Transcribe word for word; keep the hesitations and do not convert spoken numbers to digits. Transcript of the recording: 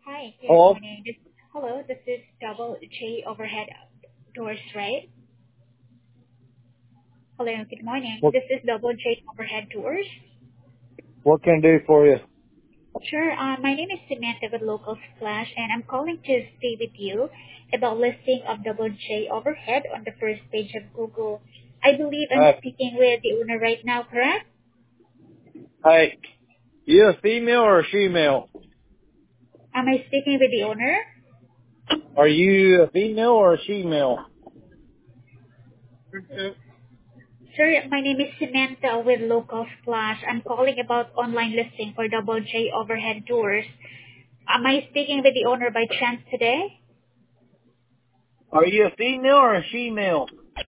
Hi, good Hello? morning. This, hello, this is Double J Overhead Doors, right? Hello, good morning. What This is Double J Overhead Doors. what can I do for you? Sure, uh, my name is Samantha with Local Splash, and I'm calling to stay with you about listing of Double J Overhead on the first page of Google. I believe I'm Uh, speaking with the owner right now, correct? hey, you a female or a female? Am I speaking with the owner? Are you a female or a female? Sir, my name is Samantha with Local Splash. I'm calling about online listing for Double J Overhead Doors. Am I speaking with the owner by chance today? Are you a female or a female?